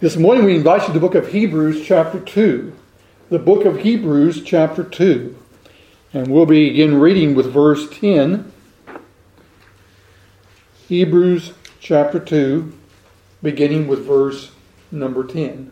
This morning we invite you to the book of Hebrews chapter 2. The book of Hebrews chapter 2. And we'll begin reading with verse 10. Hebrews chapter 2, beginning with verse number 10.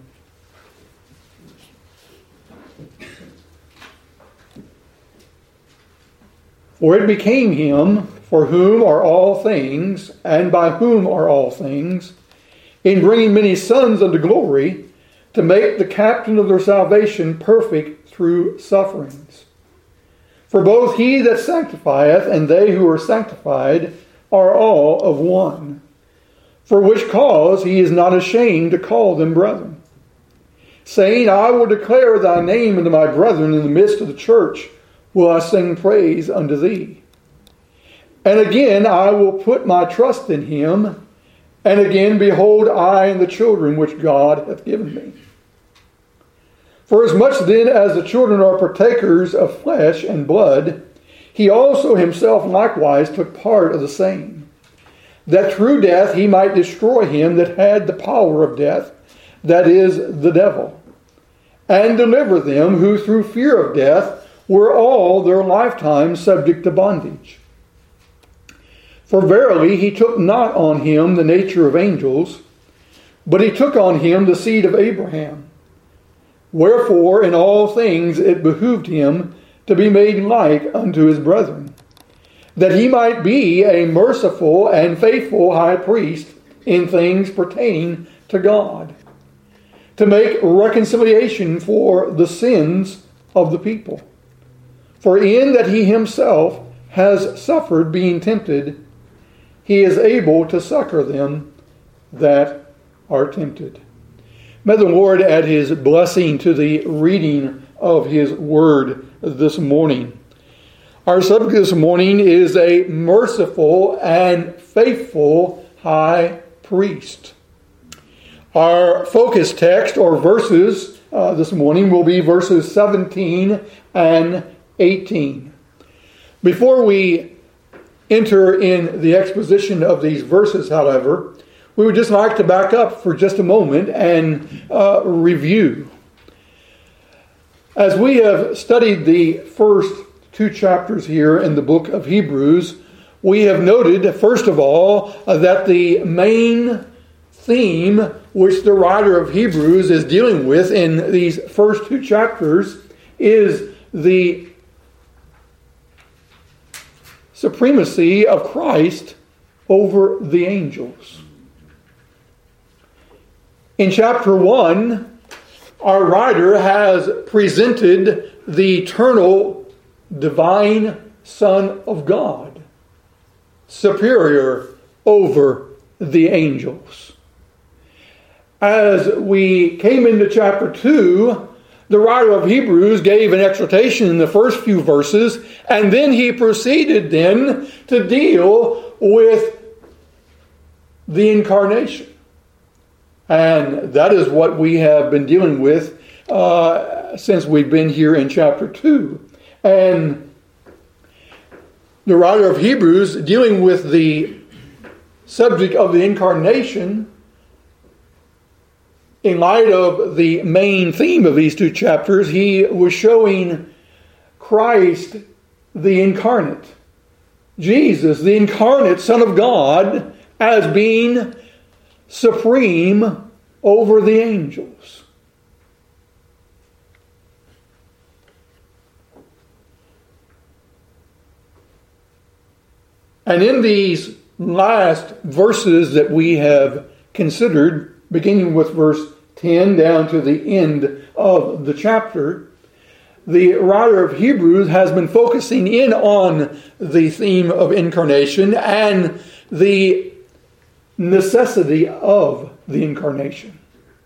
For it became him for whom are all things, and by whom are all things, in bringing many sons unto glory, to make the captain of their salvation perfect through sufferings. For both he that sanctifieth and they who are sanctified are all of one. For which cause he is not ashamed to call them brethren, saying, I will declare thy name unto my brethren in the midst of the church, will I sing praise unto thee. And again I will put my trust in him. And again, behold, I and the children which God hath given me. For as much then as the children are partakers of flesh and blood, he also himself likewise took part of the same, that through death he might destroy him that had the power of death, that is, the devil, and deliver them who through fear of death were all their lifetime subject to bondage. For verily he took not on him the nature of angels, but he took on him the seed of Abraham. Wherefore in all things it behooved him to be made like unto his brethren, that he might be a merciful and faithful high priest in things pertaining to God, to make reconciliation for the sins of the people. For in that he himself has suffered being tempted, he is able to succor them that are tempted. May the Lord add his blessing to the reading of his word this morning. Our subject this morning is a merciful and faithful high priest. Our focus text or verses this morning will be verses 17 and 18. Before we enter in the exposition of these verses, however, we would just like to back up for just a moment and review. As we have studied the first two chapters here in the book of Hebrews, we have noted, first of all, that the main theme which the writer of Hebrews is dealing with in these first two chapters is the supremacy of Christ over the angels. In chapter 1, our writer has presented the eternal divine Son of God, superior over the angels. As we came into chapter 2, the writer of Hebrews gave an exhortation in the first few verses, and then he proceeded then to deal with the incarnation. And that is what we have been dealing with since we've been here in chapter 2. And the writer of Hebrews, dealing with the subject of the incarnation, in light of the main theme of these two chapters, he was showing Christ the incarnate, Jesus, the incarnate Son of God, as being supreme over the angels. And in these last verses that we have considered, beginning with verse 10 down to the end of the chapter, the writer of Hebrews has been focusing in on the theme of incarnation and the necessity of the incarnation.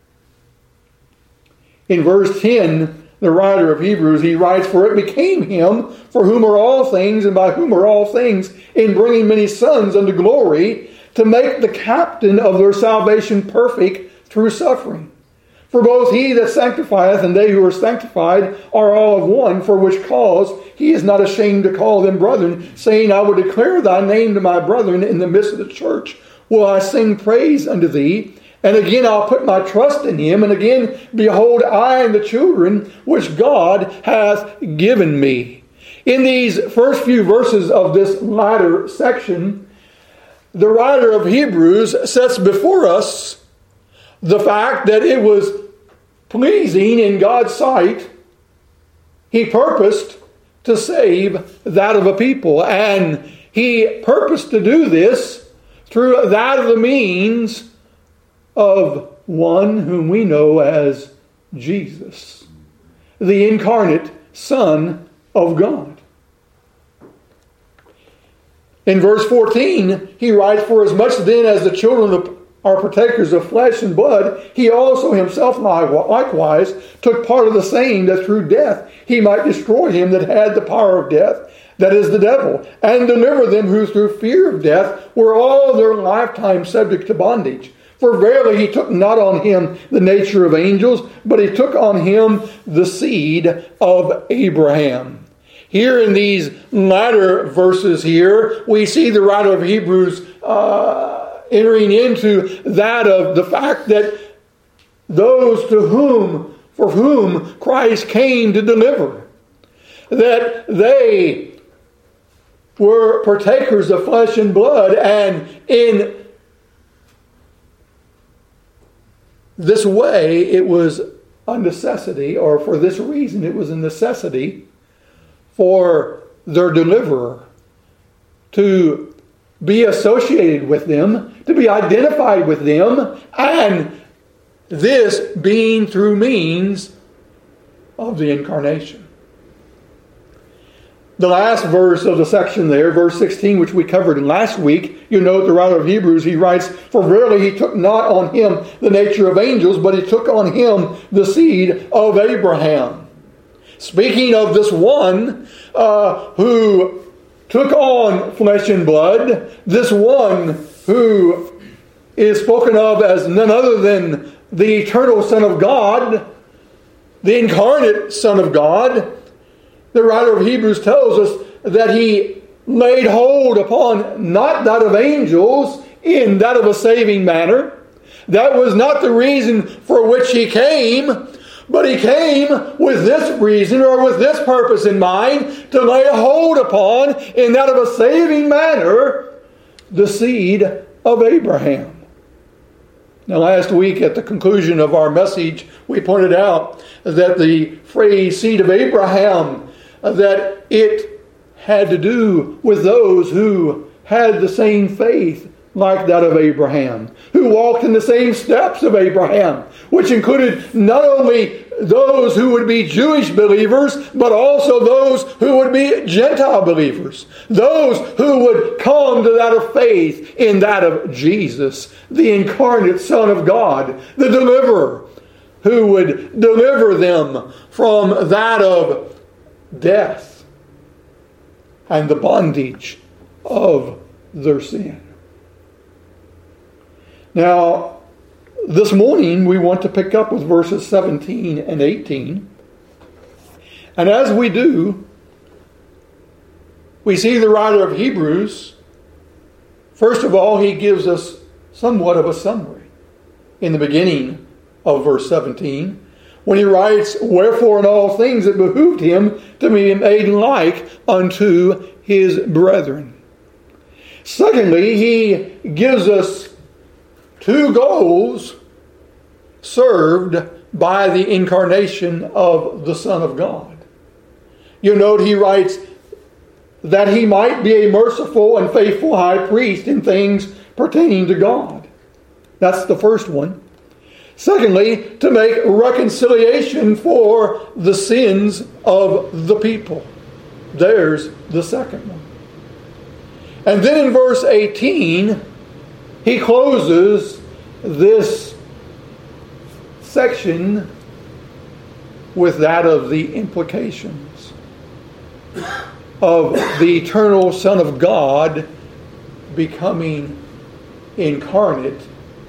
In verse 10, the writer of Hebrews, he writes, For it became him for whom are all things, and by whom are all things, in bringing many sons unto glory, to make the captain of their salvation perfect through suffering. For both he that sanctifieth and they who are sanctified are all of one, for which cause he is not ashamed to call them brethren, saying, I will declare thy name to my brethren in the midst of the church. Will I sing praise unto thee? And again, I'll put my trust in him. And again, behold, I and the children which God hath given me. In these first few verses of this latter section, the writer of Hebrews sets before us the fact that it was pleasing in God's sight. He purposed to save that of a people. And he purposed to do this through that of the means of one whom we know as Jesus, the incarnate Son of God. In verse 14, he writes, "For as much then as the children are partakers of flesh and blood, he also himself likewise took part of the same, that through death he might destroy him that had the power of death, that is the devil, and deliver them who through fear of death were all their lifetime subject to bondage. For verily he took not on him the nature of angels, but he took on him the seed of Abraham." Here in these latter verses here, we see the writer of Hebrews entering into that of the fact that those for whom Christ came to deliver, that they were partakers of flesh and blood, and in this way it was a necessity, or for this reason it was a necessity for their deliverer to be associated with them, to be identified with them, and this being through means of the incarnation. The last verse of the section there, verse 16, which we covered last week, you note the writer of Hebrews, he writes, "For verily he took not on him the nature of angels, but he took on him the seed of Abraham." Speaking of this one who took on flesh and blood, this one who is spoken of as none other than the eternal Son of God, the incarnate Son of God, the writer of Hebrews tells us that he laid hold upon not that of angels in that of a saving manner. That was not the reason for which he came, but he came with this reason, or with this purpose in mind, to lay hold upon, in that of a saving manner, the seed of Abraham. Now, last week at the conclusion of our message, we pointed out that the phrase seed of Abraham, that it had to do with those who had the same faith like that of Abraham, who walked in the same steps of Abraham, which included not only those who would be Jewish believers, but also those who would be Gentile believers, those who would come to that of faith in that of Jesus, the incarnate Son of God, the deliverer, who would deliver them from that of death and the bondage of their sin. Now, this morning we want to pick up with verses 17 and 18. And as we do, we see the writer of Hebrews, first of all, he gives us somewhat of a summary in the beginning of verse 17, when he writes, "Wherefore in all things it behooved him to be made like unto his brethren." Secondly, he gives us two goals served by the incarnation of the Son of God. You note he writes that he might be a merciful and faithful high priest in things pertaining to God. That's the first one. Secondly, to make reconciliation for the sins of the people. There's the second one. And then in verse 18, he closes this section with that of the implications of the eternal Son of God becoming incarnate,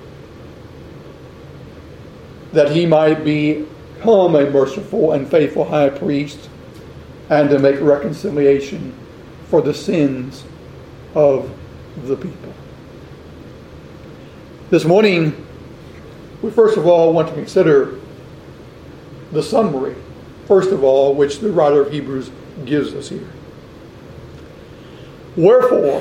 that he might become a merciful and faithful high priest, and to make reconciliation for the sins of the people. This morning, we first of all want to consider the summary, first of all, which the writer of Hebrews gives us here. Wherefore,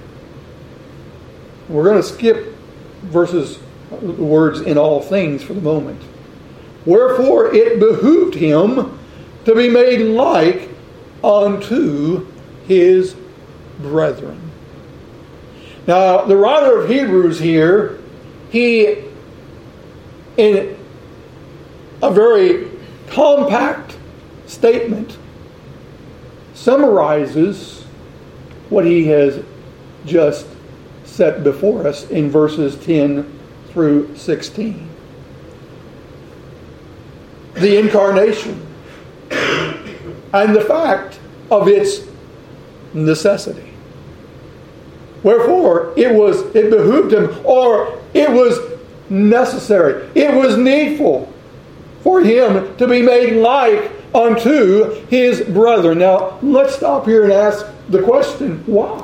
we're going to skip the words in all things for the moment. Wherefore it behooved him to be made like unto his brethren. Now, the writer of Hebrews here, he, in a very compact statement, summarizes what he has just set before us in verses 10 through 16. The incarnation and the fact of its necessity. Wherefore, it behooved him, or it was necessary, it was needful for him to be made like unto his brethren. Now, let's stop here and ask the question, why?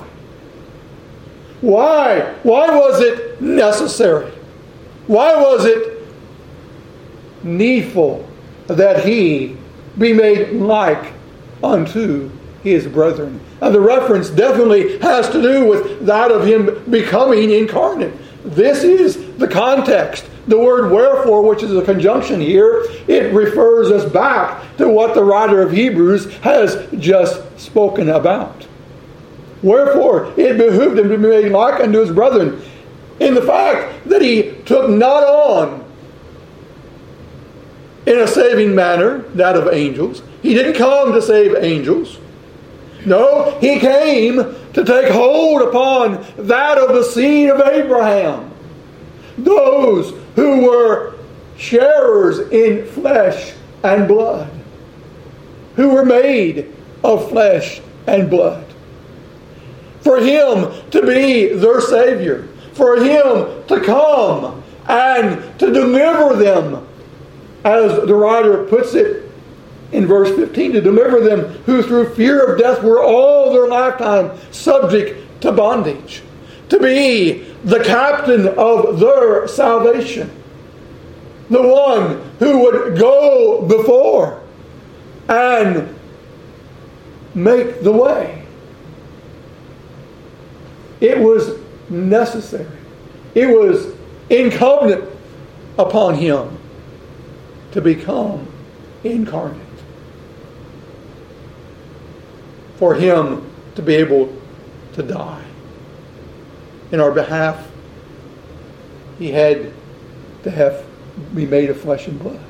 Why? Why was it necessary? Why was it needful that he be made like unto his brethren? And the reference definitely has to do with that of him becoming incarnate. This is the context. The word wherefore, which is a conjunction here, it refers us back to what the writer of Hebrews has just spoken about. Wherefore it behooved him to be made like unto his brethren, in the fact that he took not on in a saving manner that of angels. He didn't come to save angels. No, he came to take hold upon that of the seed of Abraham. Those who were sharers in flesh and blood. Who were made of flesh and blood. For him to be their Savior. For him to come and to deliver them, as the writer puts it in verse 15, to deliver them who through fear of death were all their lifetime subject to bondage. To be the captain of their salvation. The one who would go before and make the way. It was necessary. It was incumbent upon him to become incarnate. For him to be able to die in our behalf, he had to be made of flesh and blood.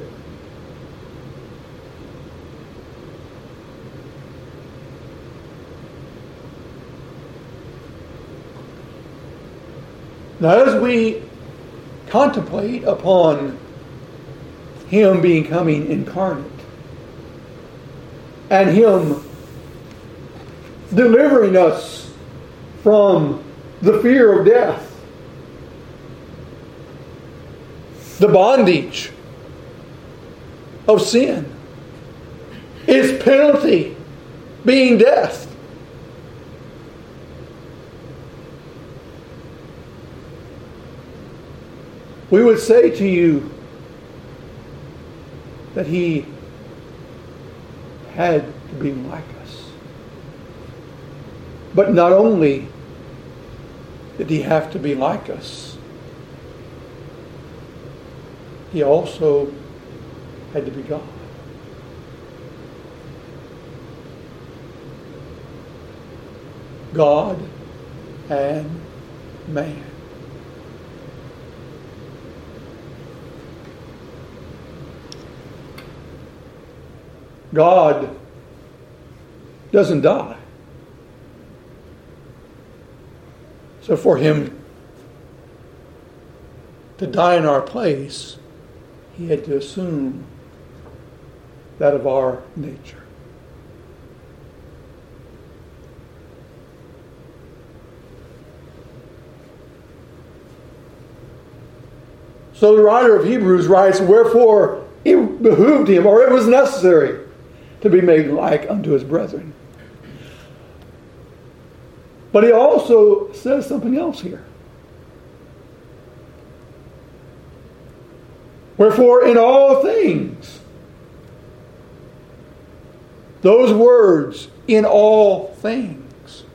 Now, as we contemplate upon him becoming incarnate and him delivering us from the fear of death, the bondage of sin, its penalty being death, we would say to you that he had to be like us. But not only did he have to be like us, he also had to be God. God and man. God doesn't die. So for him to die in our place, he had to assume that of our nature. So the writer of Hebrews writes, wherefore it behooved him, or it was necessary, to be made like unto his brethren. But he also says something else here. Wherefore in all things, those words, in all things,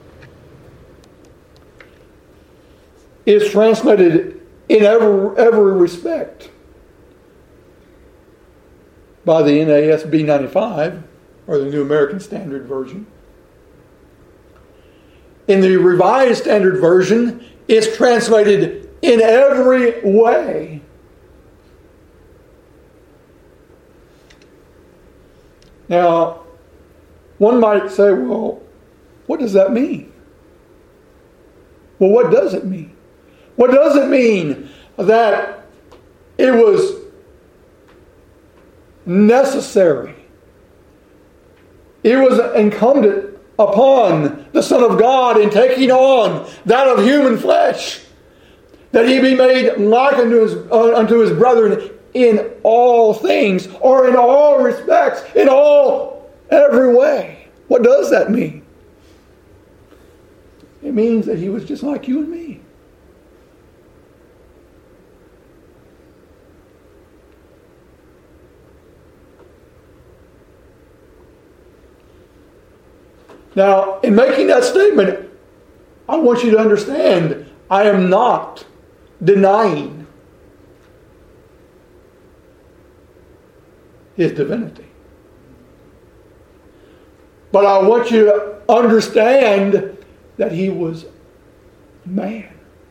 is translated in every respect by the NASB 95, or the New American Standard Version. In the Revised Standard Version, it's translated in every way. Now, one might say, well, what does that mean? Well, what does it mean? What does it mean that it was necessary? It was incumbent upon the Son of God in taking on that of human flesh, that he be made like unto his brethren in all things, or in all respects, in every way. What does that mean? It means that he was just like you and me. Now, in making that statement, I want you to understand, I am not denying his divinity. But I want you to understand that he was man.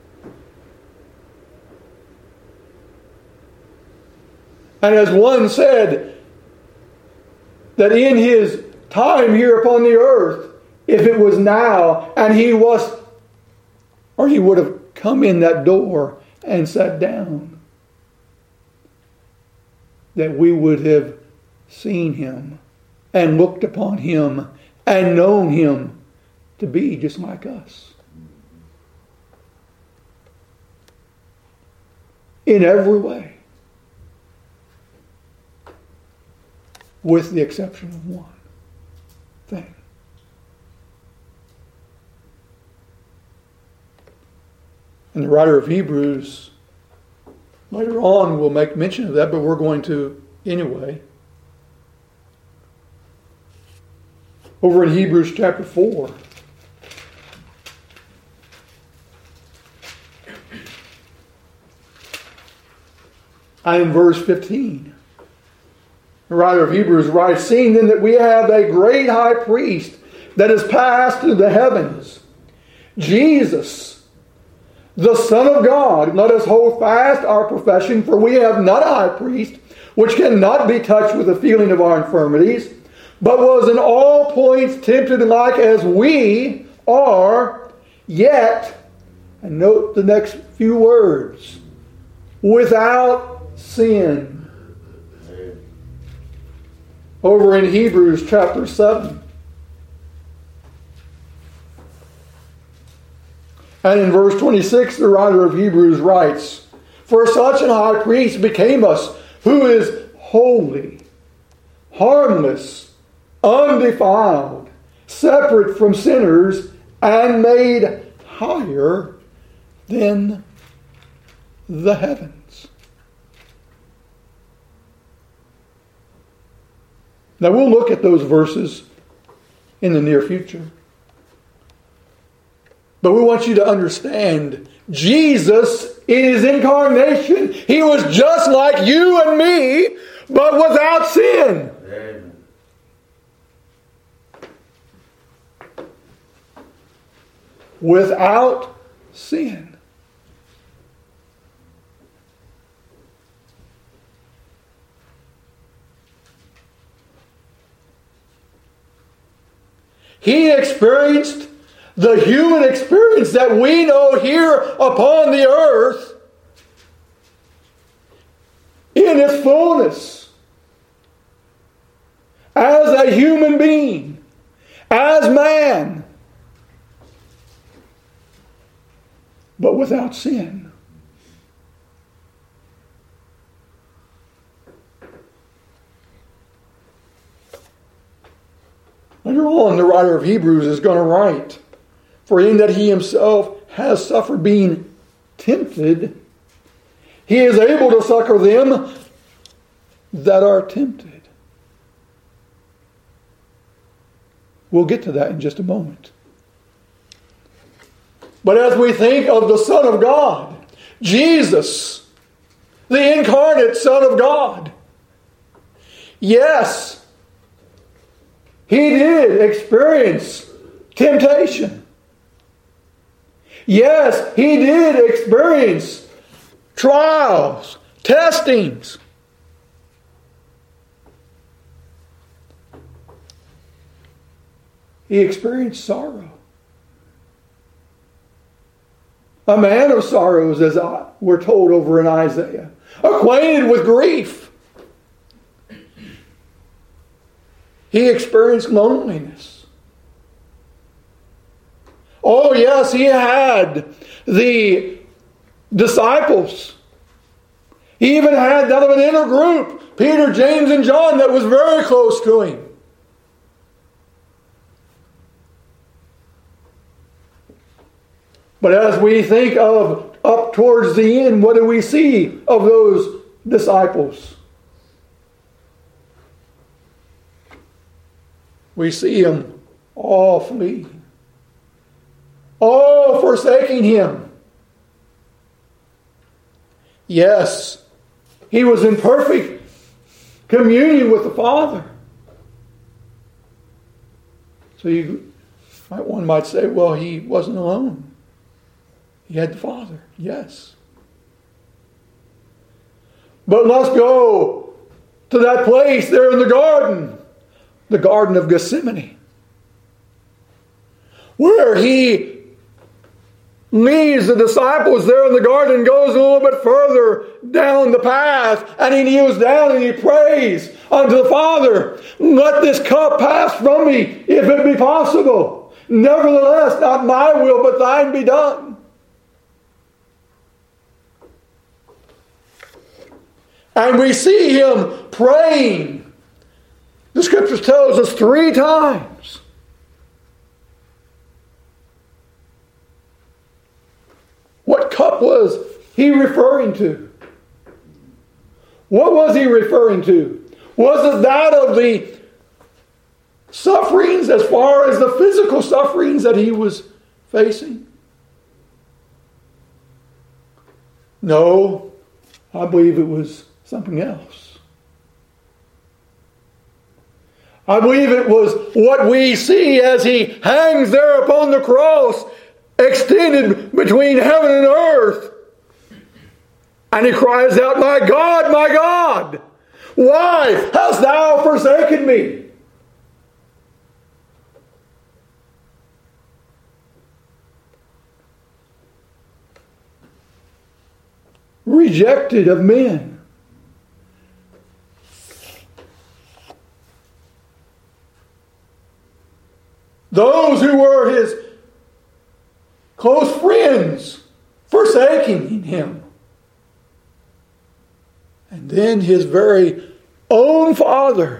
And as one said, that in his time here upon the earth, if it was now, and he would have come in that door and sat down, that we would have seen him and looked upon him and known him to be just like us. In every way. With the exception of one thing. And the writer of Hebrews later on will make mention of that, but we're going to anyway. Over in Hebrews chapter 4. And in verse 15. The writer of Hebrews writes, "Seeing then that we have a great high priest that is passed through the heavens, Jesus, the Son of God, let us hold fast our profession, for we have not a high priest which cannot be touched with the feeling of our infirmities, but was in all points tempted like as we are, yet," and note the next few words, "without sin." Over in Hebrews chapter 7. And in verse 26, the writer of Hebrews writes, "For such an high priest became us, who is holy, harmless, undefiled, separate from sinners, and made higher than the heavens." Now we'll look at those verses in the near future. But we want you to understand, Jesus in his incarnation, he was just like you and me, but without sin. Amen. Without sin. He experienced the human experience that we know here upon the earth in its fullness. As a human being, as man, but without sin. Later on, the writer of Hebrews is going to write, "For in that he himself has suffered being tempted, He is able to succor them that are tempted. We'll get to that in just a moment. But as we think of the Son of God, Jesus, the incarnate Son of God, yes, He did experience temptation. Yes, He did experience trials, testings. He experienced sorrow. A man of sorrows, as we're told over in Isaiah. Acquainted with grief. He experienced loneliness. Oh yes, he had the disciples. He even had that of an inner group, Peter, James, and John, that was very close to him. But as we think of up towards the end, what do we see of those disciples? We see them all fleeing, all forsaking Him. Yes, He was in perfect communion with the Father. So one might say, well, He wasn't alone. He had the Father, yes. But let's go to that place there in the Garden of Gethsemane, where He leaves the disciples there in the garden, goes a little bit further down the path, and He kneels down and He prays unto the Father, let this cup pass from me, if it be possible. Nevertheless, not my will, but thine be done. And we see Him praying. The Scriptures tells us 3 times. What cup was He referring to? What was He referring to? Was it that of the sufferings as far as the physical sufferings that He was facing? No, I believe it was something else. I believe it was what we see as He hangs there upon the cross, extended between heaven and earth. And He cries out, my God, why hast thou forsaken me? Rejected of men. Those who were His close friends forsaking Him. And then His very own Father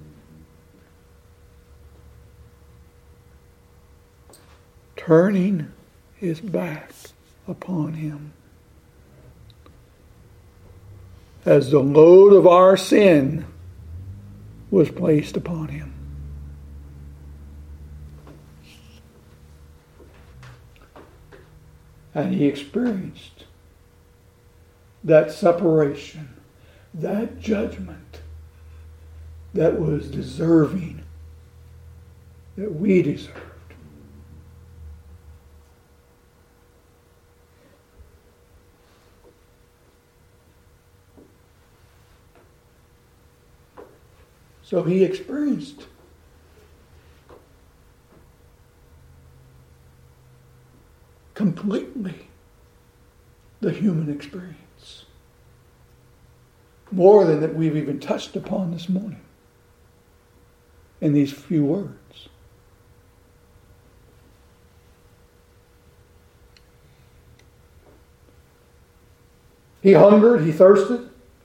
turning His back upon Him. As the load of our sin was placed upon Him. And He experienced that separation, that judgment that was deserving, that we deserved. So He experienced completely the human experience. More than that we've even touched upon this morning in these few words. He hungered, He thirsted.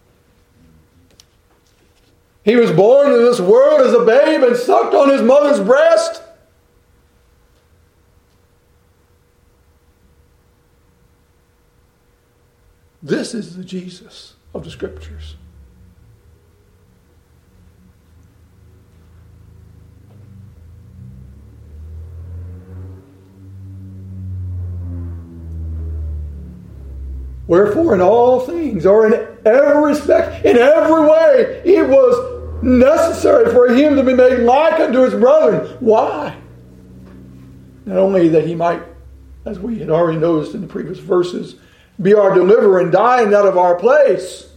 He was born into this world as a babe and sucked on His mother's breast. This is the Jesus of the Scriptures. Wherefore in all things, or in every respect, in every way, it was necessary for him to be made like unto his brethren. Why? Not only that he might, as we had already noticed in the previous verses, be our deliverer and dying out of our place,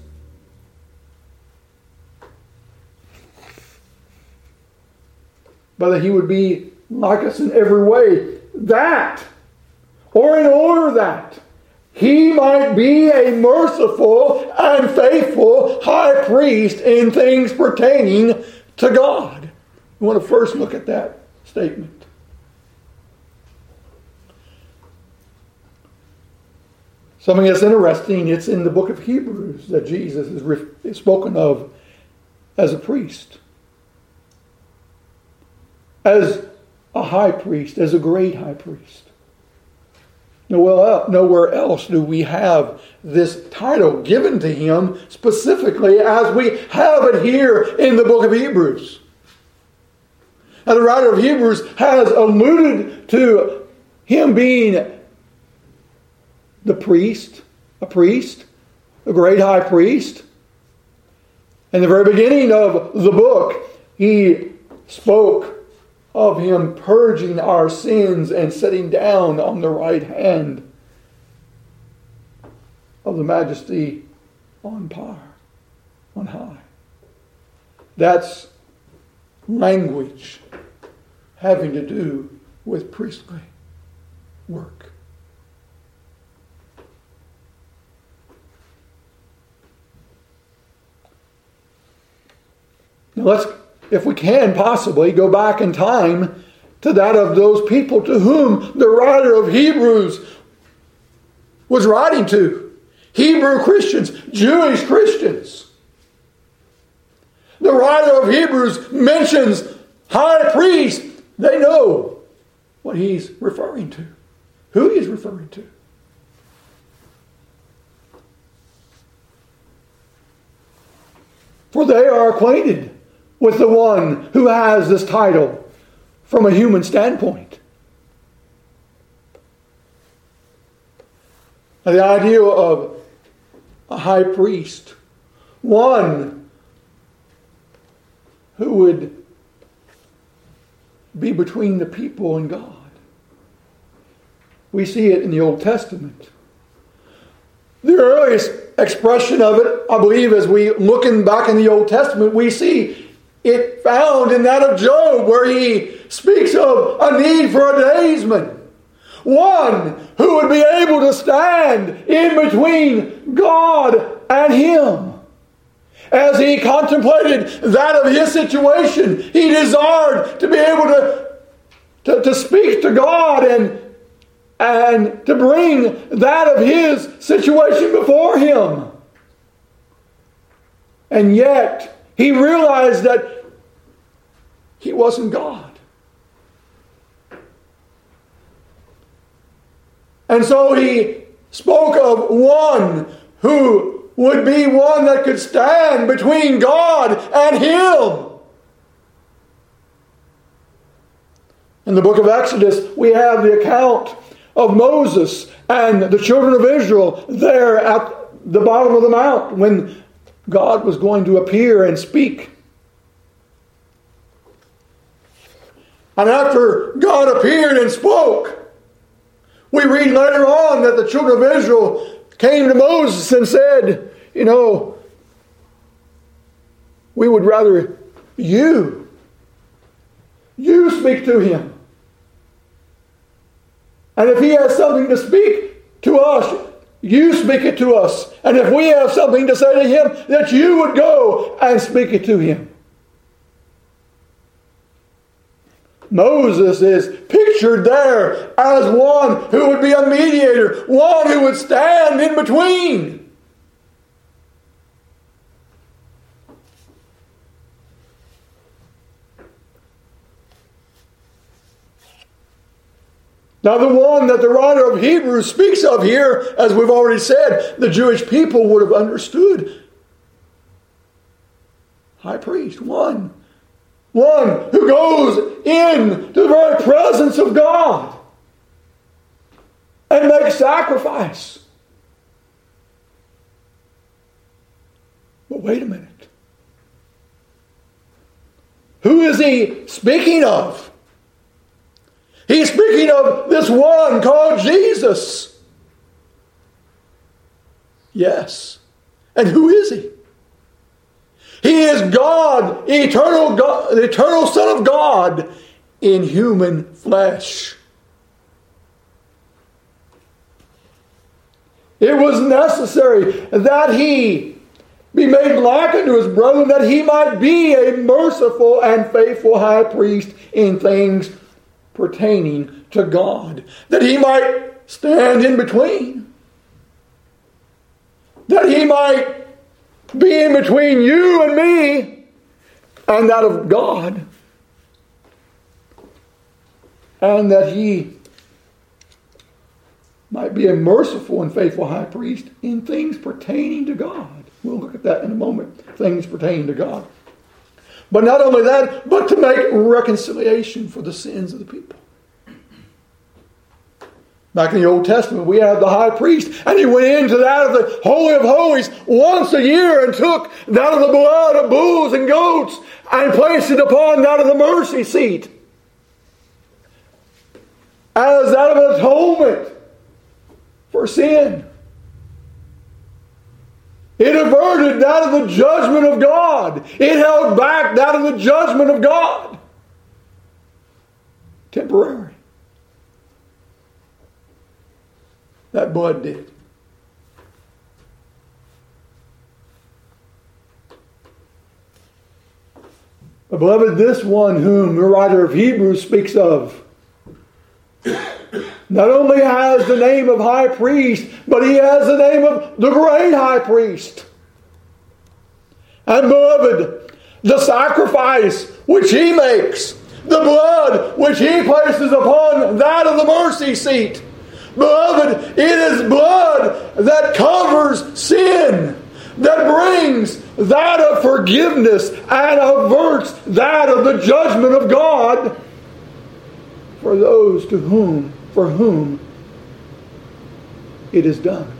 but that he would be like us in every way. That, or in order that, he might be a merciful and faithful high priest in things pertaining to God. We want to first look at that statement. Something that's interesting, it's in the book of Hebrews that Jesus is spoken of as a priest. As a high priest, as a great high priest. Nowhere else do we have this title given to him specifically as we have it here in the book of Hebrews. And the writer of Hebrews has alluded to him being the priest, a great high priest. In the very beginning of the book, he spoke of him purging our sins and sitting down on the right hand of the majesty on high. That's language having to do with priestly work. Now let's, if we can possibly, go back in time to that of those people to whom the writer of Hebrews was writing to. Hebrew Christians, Jewish Christians. The writer of Hebrews mentions high priest. They know what he's referring to, who he's referring to. For they are acquainted with the one who has this title from a human standpoint. Now, the idea of a high priest, one who would be between the people and God. We see it in the Old Testament. The earliest expression of it, I believe, as we looking back in the Old Testament, we see it found in that of Job, where he speaks of a need for a daysman. One who would be able to stand in between God and him. As he contemplated that of his situation, he desired to be able to speak to God and to bring that of his situation before him. And yet, he realized that he wasn't God. And so he spoke of one who would be one that could stand between God and him. In the book of Exodus, we have the account of Moses and the children of Israel there at the bottom of the mount when God was going to appear and speak. And after God appeared and spoke, we read later on that the children of Israel came to Moses and said, we would rather you speak to him. And if he has something to speak to us, you speak it to us. And if we have something to say to him, that you would go and speak it to him. Moses is pictured there as one who would be a mediator, one who would stand in between. Now the one that the writer of Hebrews speaks of here, as we've already said, the Jewish people would have understood. High priest, one who goes in to the very presence of God and makes sacrifice. But wait a minute. Who is he speaking of? He's speaking of this one called Jesus. Yes. And who is he? He is God, the eternal Son of God in human flesh. It was necessary that he be made like unto his brethren, that he might be a merciful and faithful high priest in things pertaining to God, that he might stand in between, that he might be in between you and me and that of God, and that he might be a merciful and faithful high priest in things pertaining to God. We'll look at that in a moment. Things pertaining to God. But not only that, but to make reconciliation for the sins of the people. Back in the Old Testament, we have the high priest, and he went into that of the Holy of Holies once a year and took that of the blood of bulls and goats and placed it upon that of the mercy seat as that of atonement for sin. It averted that of the judgment of God. It held back that of the judgment of God. Temporary. That blood did. But beloved, this one whom the writer of Hebrews speaks of not only has the name of high priest, but he has the name of the great high priest. And beloved, the sacrifice which he makes, the blood which he places upon that of the mercy seat, beloved, it is blood that covers sin, that brings that of forgiveness and averts that of the judgment of God for those for whom it is done.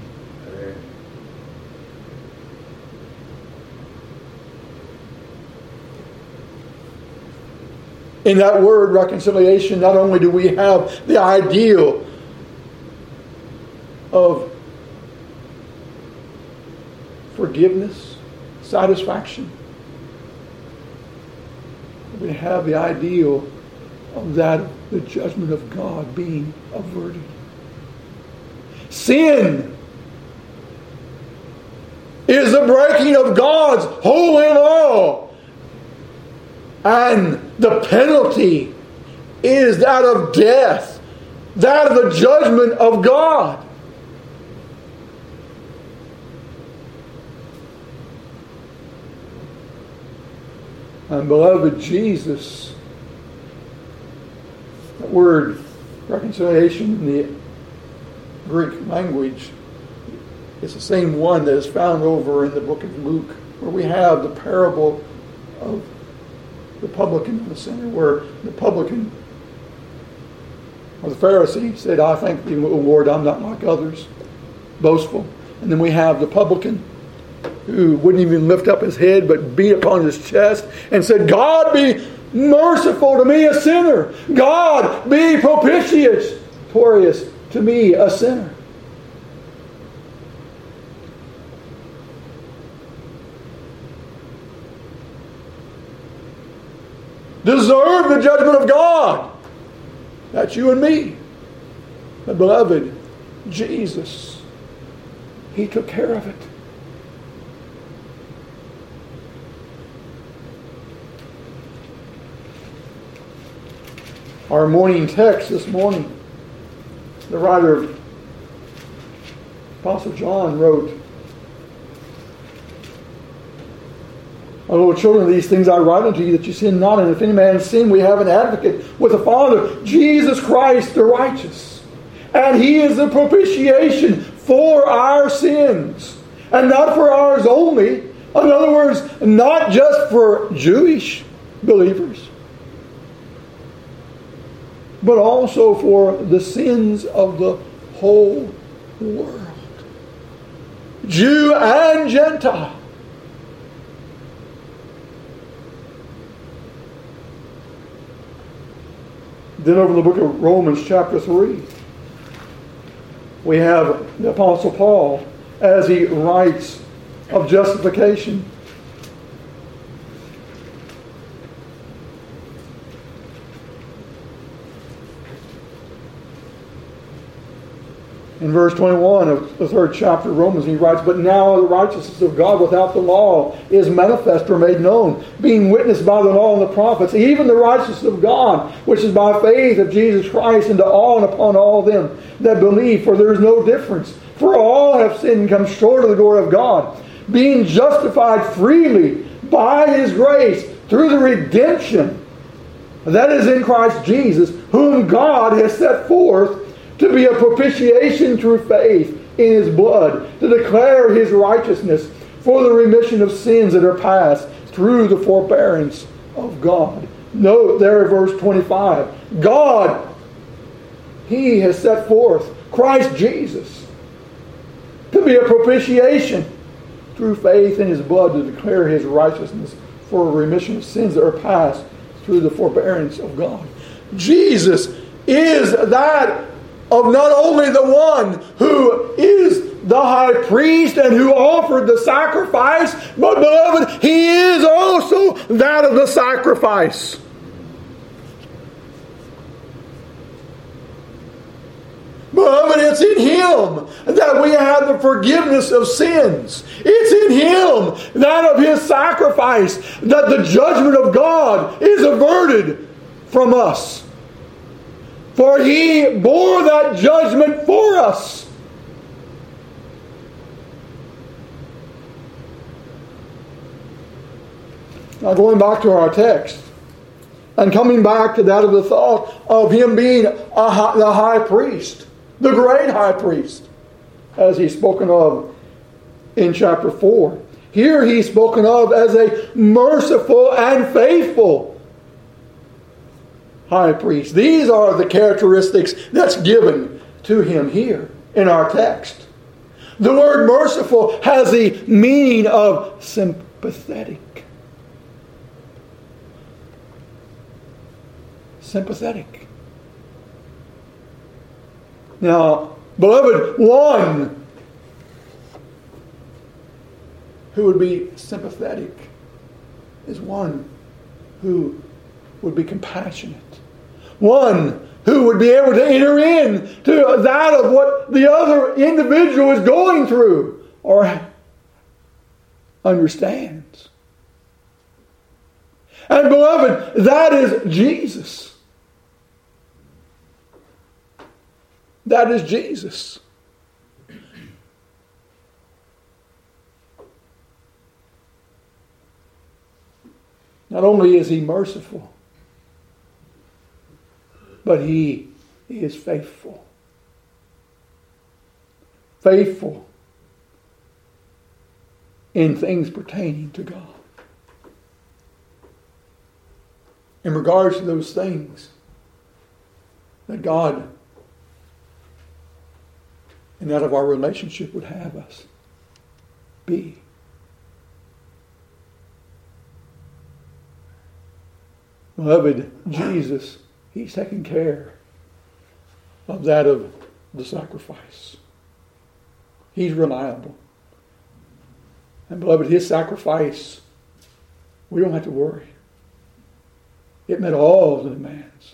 In that word reconciliation, not only do we have the ideal of forgiveness, satisfaction, we have the ideal of that, the judgment of God being averted. Sin is the breaking of God's holy law, and the penalty is that of death, that of the judgment of God. And beloved, Jesus, that word reconciliation in the Greek language is the same one that is found over in the book of Luke, where we have the parable of the publican and the sinner, where the publican or the Pharisee said, "I thank thee, O Lord, I'm not like others," boastful. And then we have the publican who wouldn't even lift up his head but beat upon his chest and said, "God be merciful to me, a sinner. God be propitious to me, a sinner." Deserve the judgment of God. That's you and me. But beloved, Jesus, He took care of it. Our morning text this morning, the writer of Apostle John wrote, My little children, these things I write unto you, that you sin not. And if any man sin, we have an advocate with the Father, Jesus Christ the righteous. And He is the propitiation for our sins. And not for ours only. In other words, not just for Jewish believers, but also for the sins of the whole world. Jew and Gentile. Then over in the book of Romans chapter 3, we have the Apostle Paul as he writes of justification. In verse 21 of the 3rd chapter of Romans, he writes, "But now the righteousness of God without the law is manifest or made known, being witnessed by the law and the prophets, even the righteousness of God, which is by faith of Jesus Christ, unto all and upon all them that believe. For there is no difference. For all have sinned and come short of the glory of God, being justified freely by His grace through the redemption that is in Christ Jesus, whom God has set forth to be a propitiation through faith in His blood, to declare His righteousness for the remission of sins that are past through the forbearance of God." Note there in verse 25, God, He has set forth Christ Jesus to be a propitiation through faith in His blood, to declare His righteousness for a remission of sins that are past through the forbearance of God. Jesus is that of not only the one who is the high priest and who offered the sacrifice, but beloved, He is also that of the sacrifice. Beloved, it's in Him that we have the forgiveness of sins. It's in Him, that of His sacrifice, that the judgment of God is averted from us. For He bore that judgment for us. Now going back to our text, and coming back to that of the thought of Him being the high priest, the great high priest, as He's spoken of in chapter 4. Here He's spoken of as a merciful and faithful high priest. These are the characteristics that's given to Him here in our text. The word merciful has the meaning of sympathetic. Sympathetic. Now, beloved, one who would be sympathetic is one who would be compassionate. One who would be able to enter in to that of what the other individual is going through or understands. And beloved, that is Jesus. That is Jesus. Not only is He merciful, but He is faithful. Faithful in things pertaining to God. In regards to those things that God, and that of our relationship, would have us be. Beloved, Jesus, He's taking care of that of the sacrifice. He's reliable. And beloved, His sacrifice, we don't have to worry. It met all of the demands.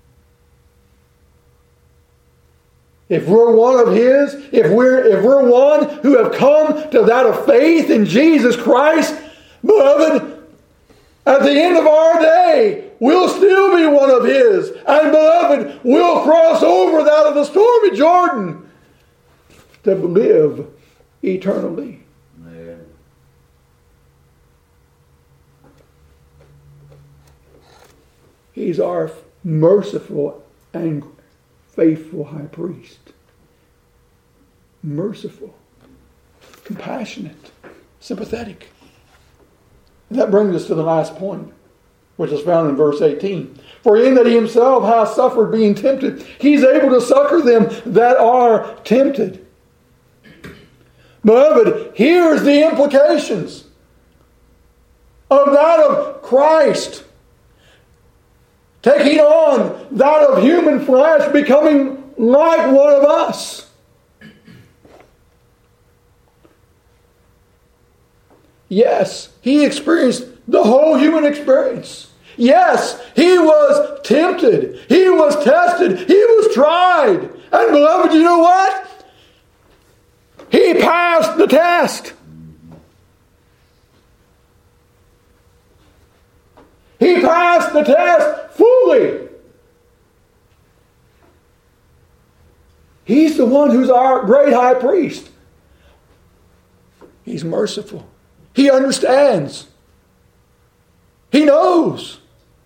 If we're one of His, if we're one who have come to that of faith in Jesus Christ, beloved, at the end of our day, we'll still be one of His. And beloved, we'll cross over that of the stormy Jordan to live eternally. Amen. He's our merciful and faithful high priest. Merciful, compassionate, sympathetic. And that brings us to the last point, which is found in verse 18. For in that he himself has suffered being tempted, he's able to succor them that are tempted. Beloved, here's the implications of that of Christ taking on that of human flesh, becoming like one of us. Yes, he experienced the whole human experience. Yes, he was tempted. He was tested. He was tried. And beloved, you know what? He passed the test. He passed the test fully. He's the one who's our great high priest. He's merciful. He understands. He knows.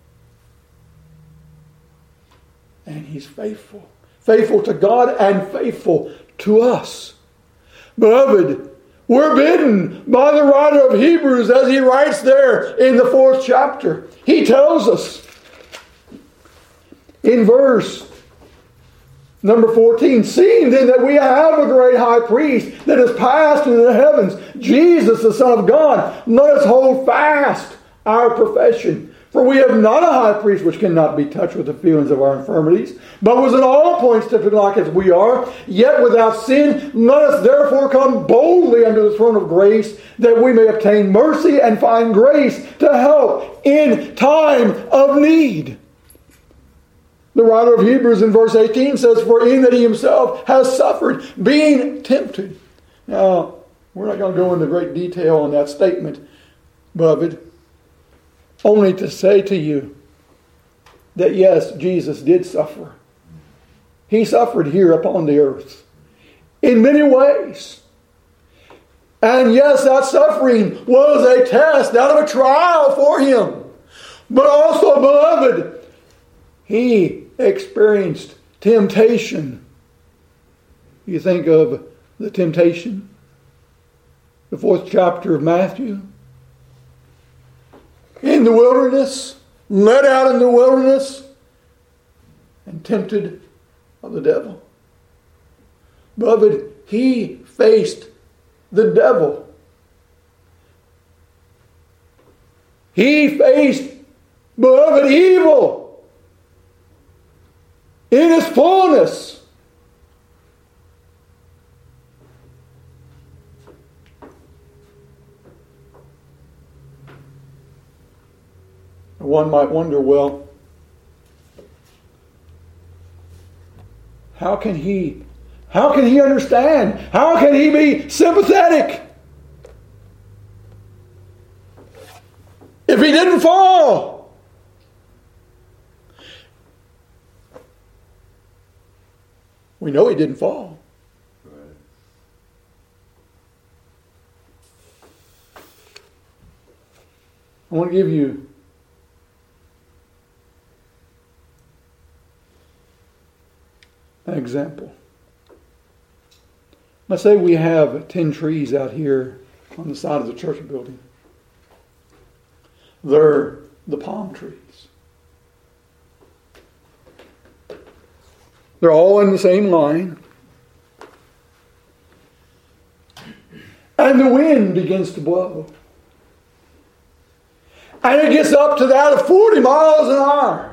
And he's faithful. Faithful to God and faithful to us. Beloved, we're bidden by the writer of Hebrews as he writes there in the 4th chapter. He tells us in verse number 14, seeing then that we have a great high priest that has passed into the heavens, Jesus the Son of God, let us hold fast our profession. For we have not a high priest which cannot be touched with the feelings of our infirmities, but was in all points tempted like as we are, yet without sin. Let us therefore come boldly unto the throne of grace, that we may obtain mercy and find grace to help in time of need. The writer of Hebrews in verse 18 says, for in that he himself has suffered, being tempted. Now, we're not going to go into great detail on that statement, beloved. Only to say to you that yes, Jesus did suffer. He suffered here upon the earth in many ways. And yes, that suffering was a test, out of a trial for him. But also, beloved, he experienced temptation. You think of the temptation, the 4th chapter of Matthew. In the wilderness, led out in the wilderness, and tempted of the devil. Beloved, he faced the devil. He faced, beloved, evil in his fullness. One might wonder, well, how can he understand? How can he be sympathetic if he didn't fall? We know he didn't fall. I want to give you an example. Let's say we have 10 trees out here on the side of the church building. They're the palm trees. They're all in the same line. And the wind begins to blow. And it gets up to that of 40 miles an hour.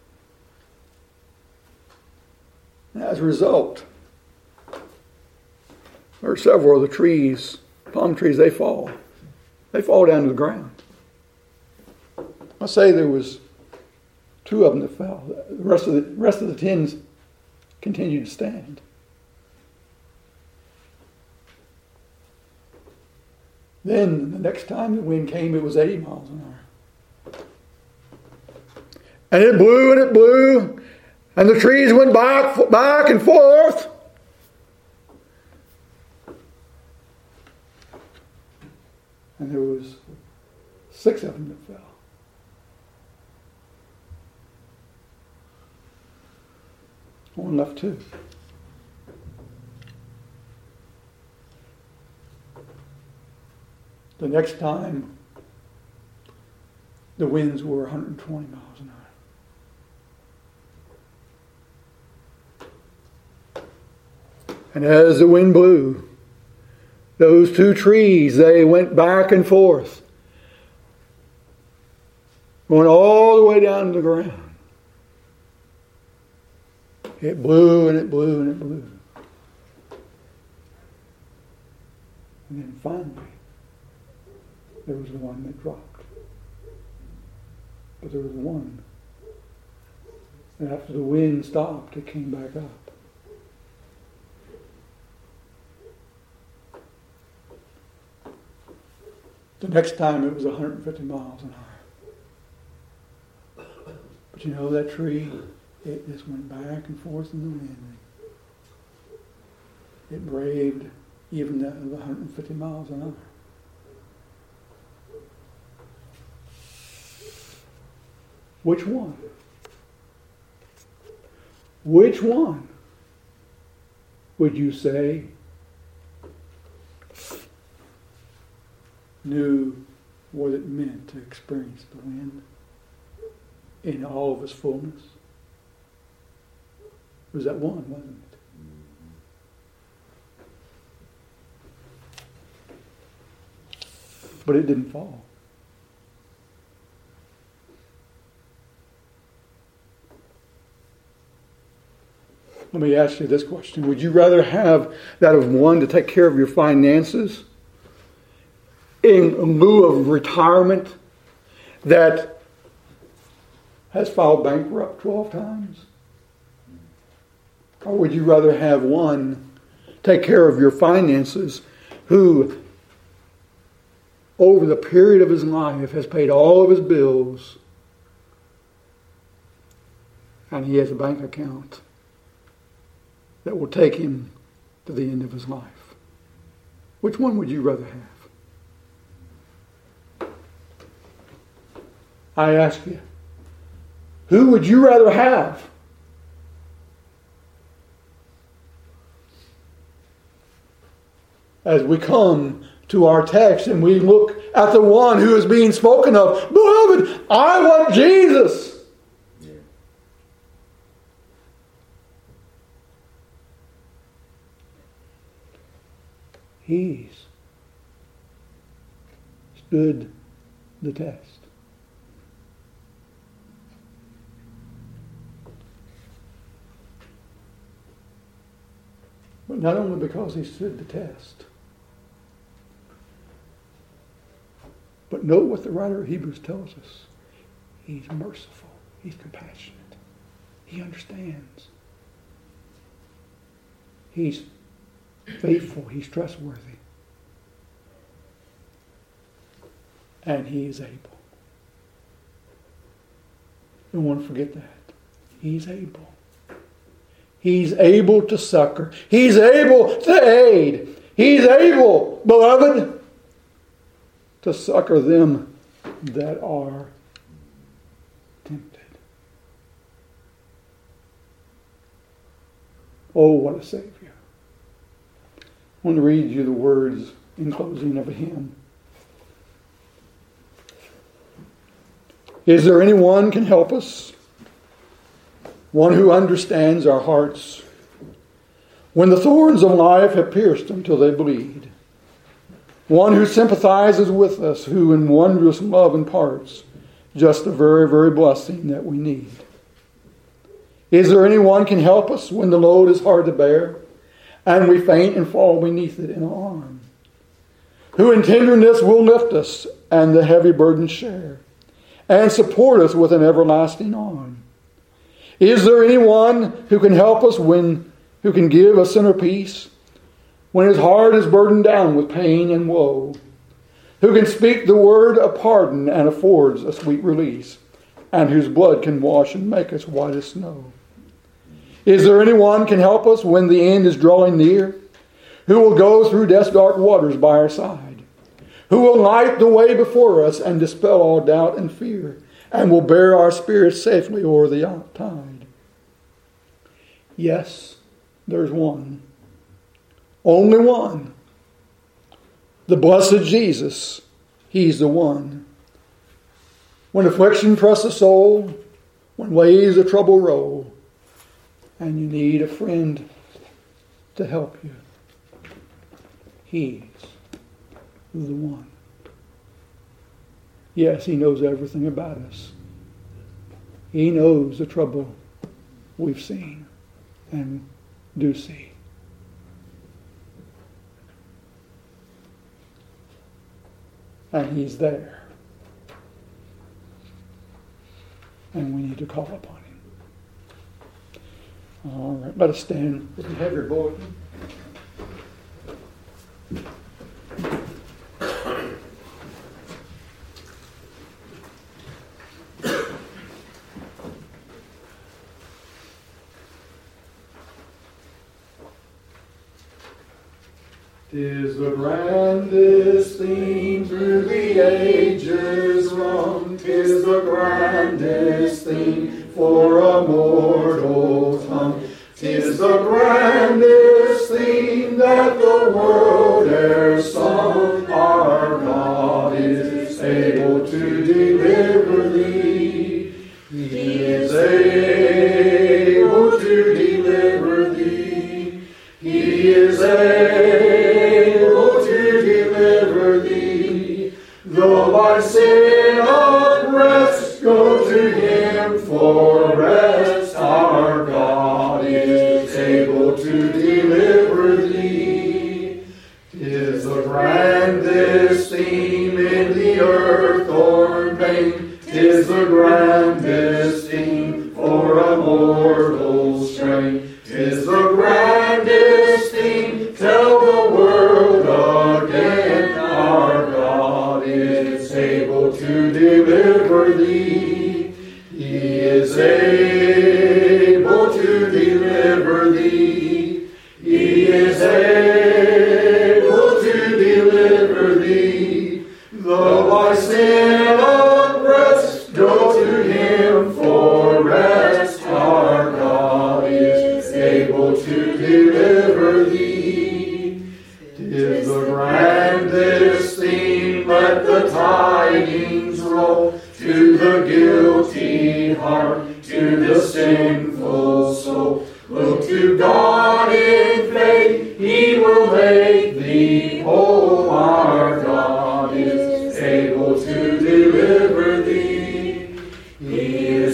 As a result, there are several of the trees, palm trees, they fall. They fall down to the ground. Let's say there was 2 of them that fell. The rest of the 10 continued to stand. Then the next time the wind came, it was 80 miles an hour. And it blew and it blew. And the trees went back and forth. And there was 6 of them that fell. Only left 2. The next time, the winds were 120 miles an hour. And as the wind blew, those 2 trees, they went back and forth, going all the way down to the ground. It blew and it blew and it blew. And then finally, there was the one that dropped. But there was one. And after the wind stopped, it came back up. The next time it was 150 miles an hour. But you know that tree, it just went back and forth in the wind. It braved even that of 150 miles an hour. Which one? Which one would you say knew what it meant to experience the wind in all of its fullness? It was that one, wasn't it? But it didn't fall. Let me ask you this question. Would you rather have that of one to take care of your finances in lieu of retirement that has filed bankrupt 12 times? Or would you rather have one take care of your finances who, over the period of his life, has paid all of his bills and he has a bank account that will take him to the end of his life? Which one would you rather have? I ask you, who would you rather have? As we come to our text and we look at the one who is being spoken of, beloved, I want Jesus. He's stood the test. But not only because he stood the test, but note what the writer of Hebrews tells us. He's merciful. He's compassionate. He understands. He's faithful. He's trustworthy. And he is able. Don't want to forget that. He's able. He's able to succor. He's able to aid. He's able, beloved, to succor them that are tempted. Oh, what a Savior. I want to read you the words in closing of a hymn. Is there anyone can help us? One who understands our hearts when the thorns of life have pierced them till they bleed. One who sympathizes with us, who in wondrous love imparts just the very, very blessing that we need. Is there anyone can help us when the load is hard to bear and we faint and fall beneath it in our arm? Who in tenderness will lift us and the heavy burden share and support us with an everlasting arm? Is there anyone who can help us who can give us inner peace when his heart is burdened down with pain and woe? Who can speak the word of pardon and affords a sweet release, and whose blood can wash and make us white as snow? Is there anyone can help us when the end is drawing near? Who will go through death's dark waters by our side? Who will light the way before us and dispel all doubt and fear, and will bear our spirits safely o'er the tide? Yes, there's one. Only one. The blessed Jesus. He's the one. When affliction press the soul, when waves of trouble roll, and you need a friend to help you, He's the one. Yes, He knows everything about us. He knows the trouble we've seen and do see. And He's there. And we need to call upon Him. All right, let us stand. If you have your bulletin. "'Tis the grandest theme through the ages rung, 'tis the grandest theme for a mortal tongue, 'tis the grandest theme that the world e'er sung. Our God is able to deliver thee, He is able to deliver thee, He is able to deliver thee. Though thy sin oppressed, go to Him for rest. Our God is able to deliver thee. 'Tis the grandest theme in the earth-born main, 'tis the grandest theme for a mortal strain, 'tis the grandest theme, tell the world again. Our God is able to deliver thee, He is able to deliver thee, He is able to deliver thee. Though thy sin oppressed, go to Him for rest. Our God is able to deliver thee. 'Tis the grandest theme, let the tidings roll to the guilty heart, to the sinful soul. Look to God in faith, He will make thee whole. Our God is able to deliver thee, He is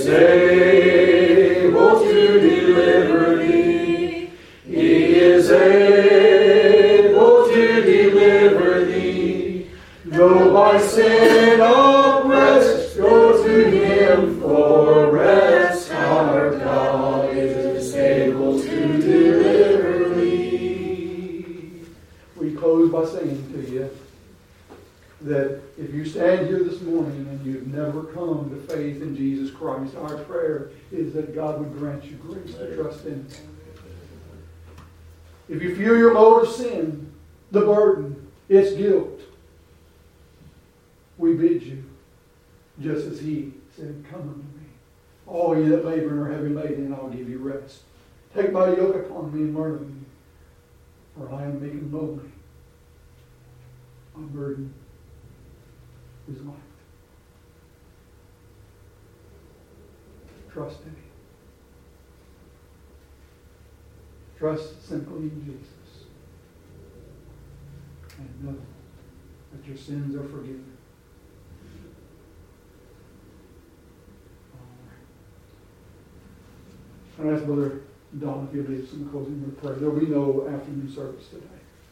able to deliver thee, He is able to deliver thee. Though by sin oppressed, go to Him for rest. Our God is able to deliver thee. We close by saying to you that if you stand here this morning and you've never come to faith in Jesus Christ, our prayer is that God would grant you grace to trust in Him. If you feel your load of sin, the burden, its guilt, we bid you, just as He said, come unto me, all ye that labor and are heavy laden, and I'll give you rest. Take my yoke upon me and learn of me, for I am meek and lowly. My burden is light. Trust in Him. Trust simply in Jesus. And know that your sins are forgiven. I ask Brother Don if he leads some closing with prayer. There will be no afternoon service today.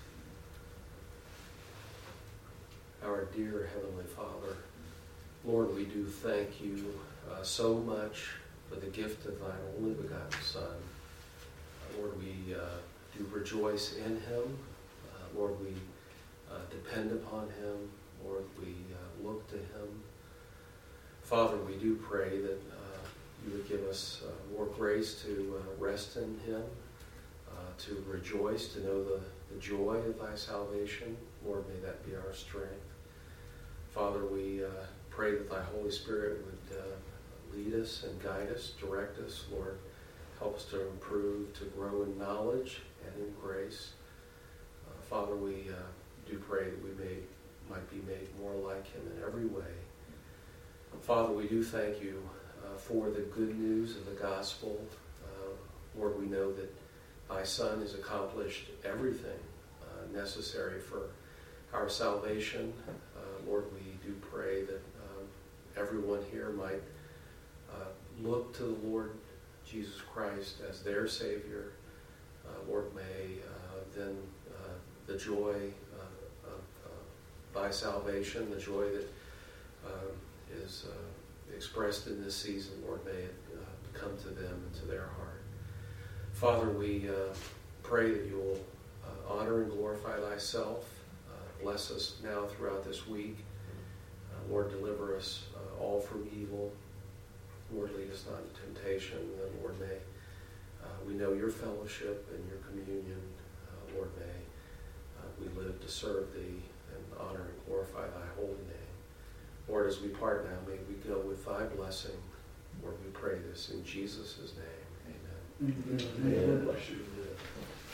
Our dear Heavenly Father, Lord, we do thank you so much for the gift of thy only begotten Son. Lord, we do rejoice in Him. Lord, we depend upon Him. Lord, we look to Him. Father, we do pray that you would give us more grace to rest in Him, to rejoice, to know the joy of thy salvation. Lord, may that be our strength. Father, we pray that thy Holy Spirit would lead us and guide us, direct us. Lord, help help us to improve, to grow in knowledge and in grace. Father, we do pray that we might be made more like him in every way. Father, we do thank you for the good news of the gospel. Lord, we know that thy Son has accomplished everything necessary for our salvation. Lord, we do pray that everyone here might look to the Lord Jesus Christ as their Savior. Lord, may then the joy of thy salvation, the joy that is expressed in this season, Lord, may it come to them and to their heart. Father, we pray that you will honor and glorify thyself. Bless us now throughout this week. Lord, deliver us all from evil. Lord, lead us not into temptation. And Lord, may we know your fellowship and your communion. Lord, may we live to serve thee and honor and glorify thy holy name. Lord, as we part now, may we go with thy blessing. Lord, we pray this in Jesus' name. Amen. Amen. Bless you.